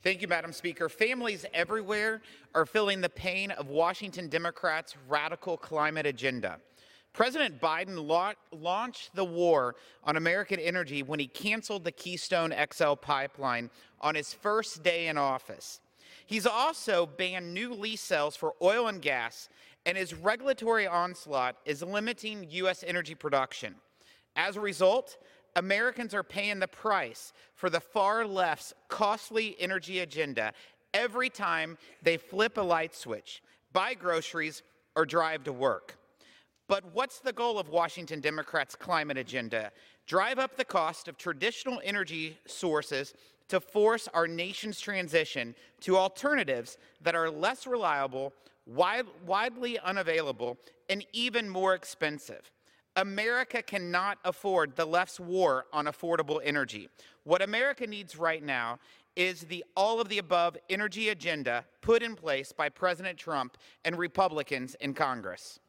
Thank you, Madam Speaker. Families everywhere are feeling the pain of Washington Democrats' radical climate agenda. President Biden launched the war on American energy when he canceled the Keystone XL pipeline on his first day in office. He's also banned new lease sales for oil and gas, and his regulatory onslaught is limiting U.S. energy production. As a result, Americans are paying the price for the far left's costly energy agenda every time they flip a light switch, buy groceries, or drive to work. But what's the goal of Washington Democrats' climate agenda? Drive up the cost of traditional energy sources to force our nation's transition to alternatives that are less reliable, widely unavailable, and even more expensive. America cannot afford the left's war on affordable energy. What America needs right now is the all-of-the-above energy agenda put in place by President Trump and Republicans in Congress.